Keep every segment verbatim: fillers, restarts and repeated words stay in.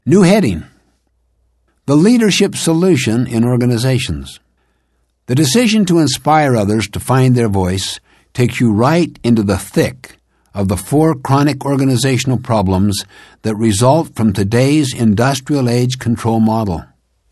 New heading: The Leadership Solution in Organizations. The decision to inspire others to find their voice takes you right into the thick of the four chronic organizational problems that result from today's industrial age control model.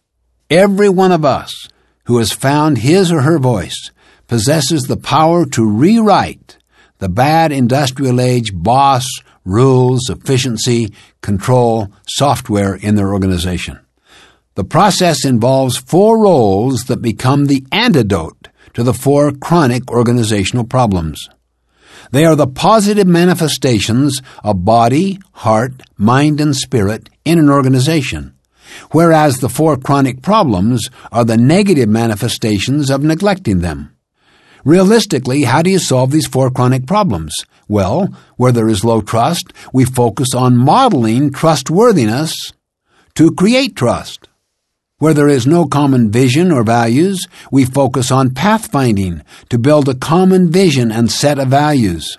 Every one of us who has found his or her voice possesses the power to rewrite the bad industrial age boss, rules, efficiency, control, software in their organization. The process involves four roles that become the antidote to the four chronic organizational problems. They are the positive manifestations of body, heart, mind, and spirit in an organization, whereas the four chronic problems are the negative manifestations of neglecting them. Realistically, how do you solve these four chronic problems? Well, where there is low trust, we focus on modeling trustworthiness to create trust. Where there is no common vision or values, we focus on pathfinding to build a common vision and set of values.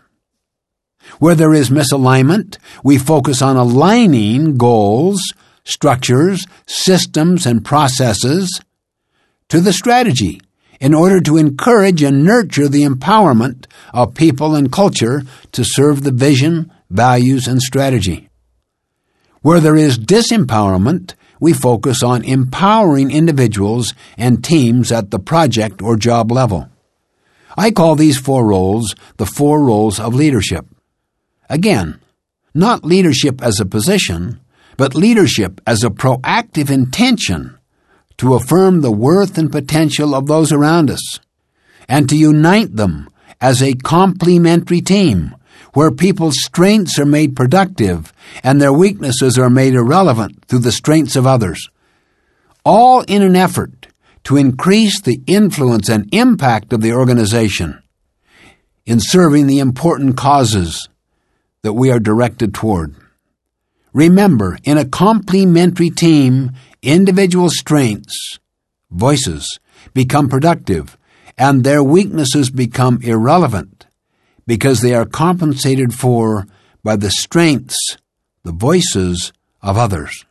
Where there is misalignment, we focus on aligning goals, structures, systems, and processes to the strategy in order to encourage and nurture the empowerment of people and culture to serve the vision, values, and strategy. Where there is disempowerment, we focus on empowering individuals and teams at the project or job level. I call these four roles the four roles of leadership. Again, not leadership as a position, but leadership as a proactive intention to affirm the worth and potential of those around us, and to unite them as a complementary team where people's strengths are made productive and their weaknesses are made irrelevant through the strengths of others, all in an effort to increase the influence and impact of the organization in serving the important causes that we are directed toward. Remember, in a complementary team, individual strengths, voices, become productive, and their weaknesses become irrelevant because they are compensated for by the strengths, the voices of others.